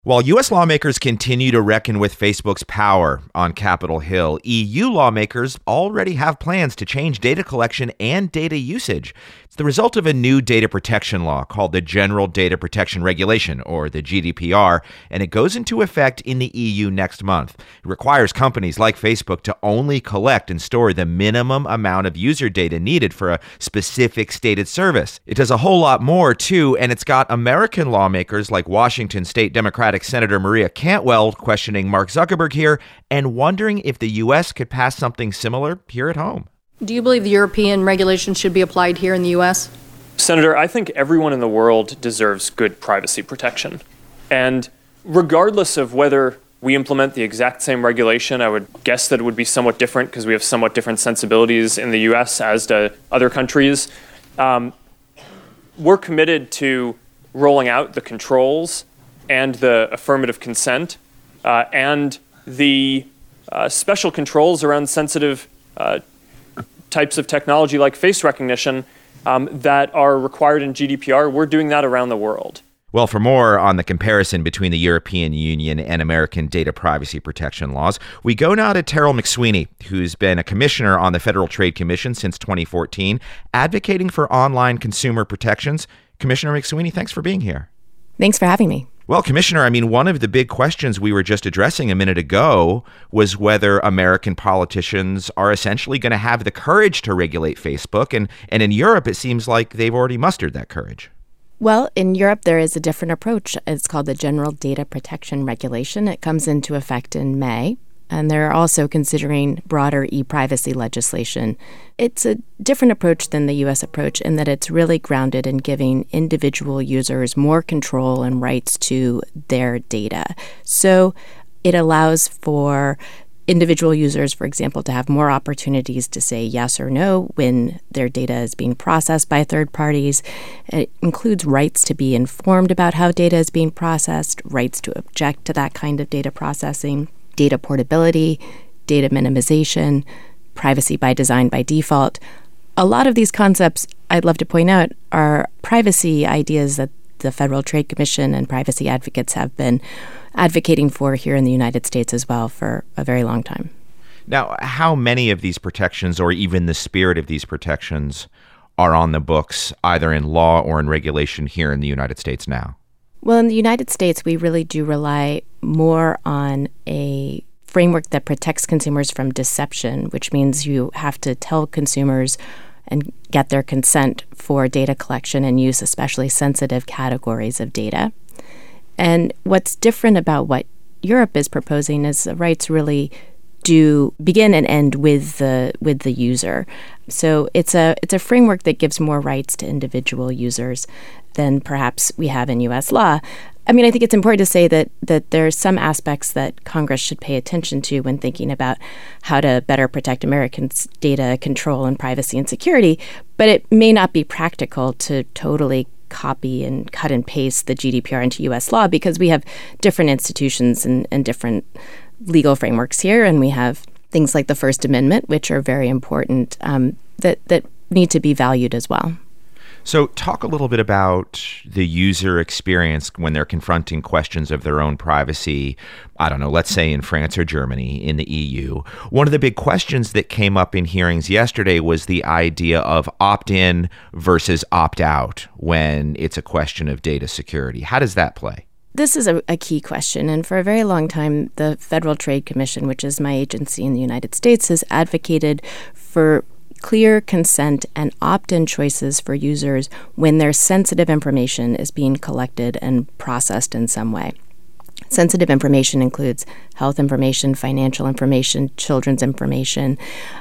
While U.S. lawmakers continue to reckon with Facebook's power on Capitol Hill, EU lawmakers already have plans to change data collection and data usage. It's the result of a new data protection law called the General Data Protection Regulation, or the GDPR, and it goes into effect in the EU next month. It requires companies like Facebook to only collect and store the minimum amount of user data needed for a specific stated service. It does a whole lot more, too, and it's got American lawmakers like Washington State Democratic Senator Maria Cantwell questioning Mark Zuckerberg here and wondering if the U.S. could pass something similar here at home. Do you believe the European regulations should be applied here in the U.S.? Senator, I think everyone in the world deserves good privacy protection. And regardless of whether we implement the exact same regulation, I would guess that it would be somewhat different because we have somewhat different sensibilities in the U.S. as to other countries. We're committed to rolling out the controls and the affirmative consent and the special controls around sensitive types of technology like face recognition that are required in GDPR. We're doing that around the world. Well, for more on the comparison between the European Union and American data privacy protection laws, we go now to Terrell McSweeney, who's been a commissioner on the Federal Trade Commission since 2014, advocating for online consumer protections. Commissioner McSweeney, thanks for being here. Thanks for having me. Well, Commissioner, one of the big questions we were just addressing a minute ago was whether American politicians are essentially going to have the courage to regulate Facebook. And in Europe, it seems like they've already mustered that courage. Well, in Europe, there is a different approach. It's called the General Data Protection Regulation. It comes into effect in May. And they're also considering broader e-privacy legislation. It's a different approach than the U.S. approach in that it's really grounded in giving individual users more control and rights to their data. So it allows for individual users, for example, to have more opportunities to say yes or no when their data is being processed by third parties. It includes rights to be informed about how data is being processed, rights to object to that kind of data processing, data portability, data minimization, privacy by design by default. A lot of these concepts, I'd love to point out, are privacy ideas that the Federal Trade Commission and privacy advocates have been advocating for here in the United States as well for a very long time. Now, how many of these protections, or even the spirit of these protections, are on the books, either in law or in regulation here in the United States now? Well, in the United States, we really do rely more on a framework that protects consumers from deception, which means you have to tell consumers and get their consent for data collection and use especially sensitive categories of data. And what's different about what Europe is proposing is the rights really do begin and end with the user. So it's a framework that gives more rights to individual users than perhaps we have in U.S. law. I think it's important to say that there are some aspects that Congress should pay attention to when thinking about how to better protect Americans' data control and privacy and security, but it may not be practical to totally copy and cut and paste the GDPR into U.S. law because we have different institutions and different legal frameworks here, and we have things like the First Amendment, which are very important, that need to be valued as well. So talk a little bit about the user experience when they're confronting questions of their own privacy, I don't know, let's say in France or Germany, in the EU. One of the big questions that came up in hearings yesterday was the idea of opt-in versus opt-out when it's a question of data security. How does that play? This is a key question, and for a very long time, the Federal Trade Commission, which is my agency in the United States, has advocated for clear consent and opt-in choices for users when their sensitive information is being collected and processed in some way. Sensitive information includes health information, financial information, children's information.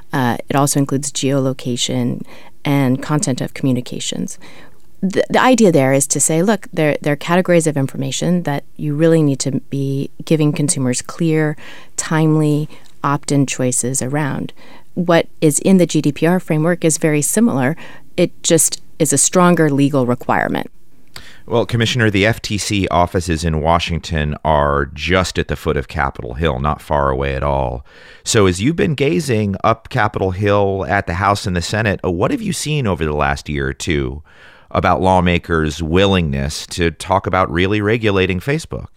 It also includes geolocation and content of communications. The idea there is to say, look, there are categories of information that you really need to be giving consumers clear, timely opt-in choices around. What is in the GDPR framework is very similar. It just is a stronger legal requirement. Well, Commissioner, the FTC offices in Washington are just at the foot of Capitol Hill, not far away at all. So as you've been gazing up Capitol Hill at the House and the Senate, what have you seen over the last year or two about lawmakers' willingness to talk about really regulating Facebook?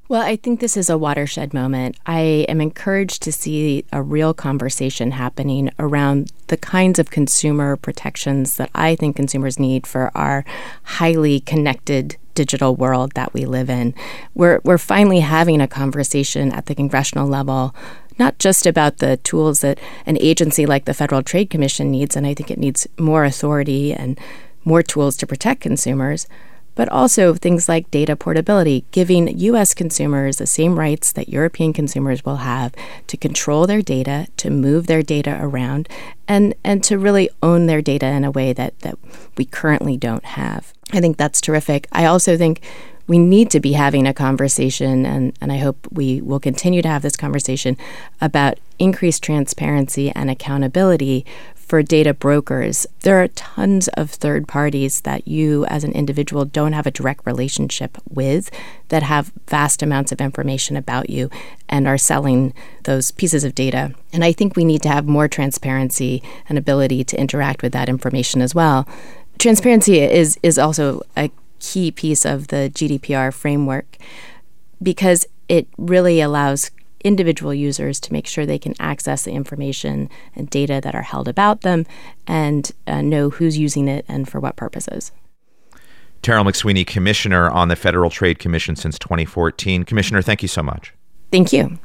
Well, I think this is a watershed moment. I am encouraged to see a real conversation happening around the kinds of consumer protections that I think consumers need for our highly connected digital world that we live in. We're finally having a conversation at the congressional level, not just about the tools that an agency like the Federal Trade Commission needs, and I think it needs more authority and more tools to protect consumers, but also things like data portability, giving U.S. consumers the same rights that European consumers will have to control their data, to move their data around, and to really own their data in a way that we currently don't have. I think that's terrific. I also think we need to be having a conversation, and I hope we will continue to have this conversation about increased transparency and accountability for data brokers. There are tons of third parties that you as an individual don't have a direct relationship with that have vast amounts of information about you and are selling those pieces of data. And I think we need to have more transparency and ability to interact with that information as well. Transparency is also a key piece of the GDPR framework because it really allows individual users to make sure they can access the information and data that are held about them and know who's using it and for what purposes. Terrell McSweeney, Commissioner on the Federal Trade Commission since 2014. Commissioner, thank you so much. Thank you.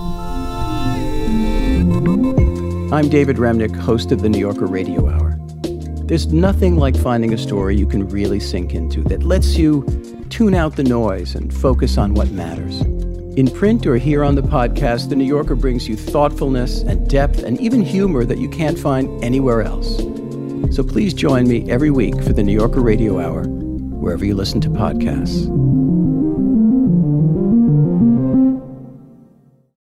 I'm David Remnick, host of the New Yorker Radio Hour. There's nothing like finding a story you can really sink into that lets you tune out the noise and focus on what matters. In print or here on the podcast, The New Yorker brings you thoughtfulness and depth and even humor that you can't find anywhere else. So please join me every week for The New Yorker Radio Hour, wherever you listen to podcasts.